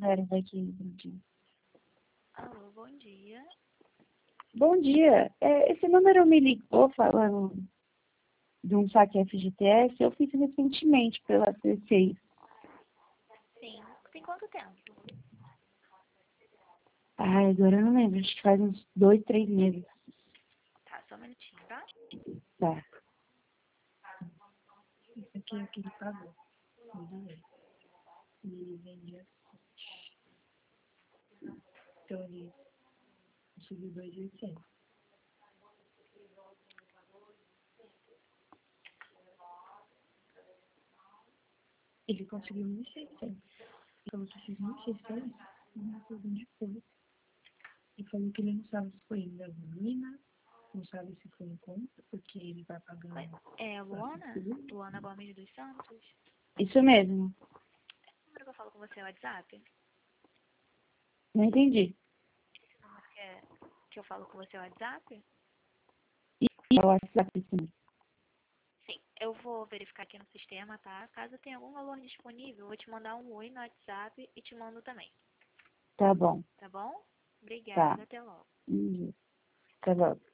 0 daqui, Brandinho. Alô, bom dia. Bom dia. Esse número me ligou falando de um saque FGTS. Eu fiz recentemente pela C6. Sim. Tem quanto tempo? Ai, agora eu não lembro. Acho que faz uns 2, 3 meses. Tá, só um minutinho, tá? Tá. Esse aqui é o que ele pagou. Ele vendia. Então ele subiu 2.800. Ele conseguiu 1.600. Ele falou que esses 1.600 não foi de coisa. Ele falou que ele não sabe se foi em gasolina, não sabe se foi em conta, porque ele vai pagando. É a Luana? Luana Gomes dos Santos? Isso mesmo. Esse número que eu falo com você é o WhatsApp? Não entendi. Esse número que eu falo com você é o WhatsApp? E o WhatsApp, sim. Sim. Eu vou verificar aqui no sistema, tá? Caso tenha algum valor disponível, eu vou te mandar um oi no WhatsApp e te mando também. Tá bom. Tá bom? Tá. Obrigada, até logo. Tá bom.